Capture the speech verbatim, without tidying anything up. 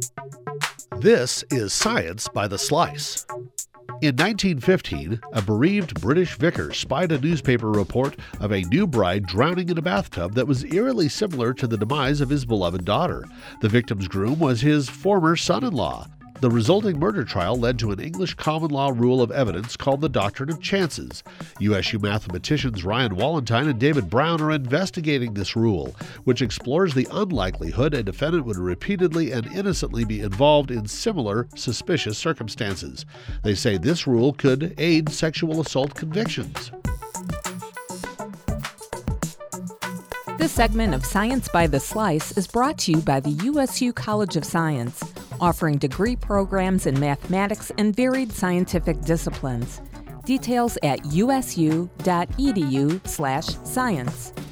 This is Science by the Slice. In nineteen fifteen, a bereaved British vicar spied a newspaper report of a new bride drowning in a bathtub that was eerily similar to the demise of his beloved daughter. The victim's groom was his former son-in-law. The resulting murder trial led to an English common law rule of evidence called the Doctrine of Chances. U S U mathematicians Ryan Wallentine and David Brown are investigating this rule, which explores the unlikelihood a defendant would repeatedly and innocently be involved in similar suspicious circumstances. They say this rule could aid sexual assault convictions. This segment of Science by the Slice is brought to you by the U S U College of Science, offering degree programs in mathematics and varied scientific disciplines. Details at usu.edu slash science.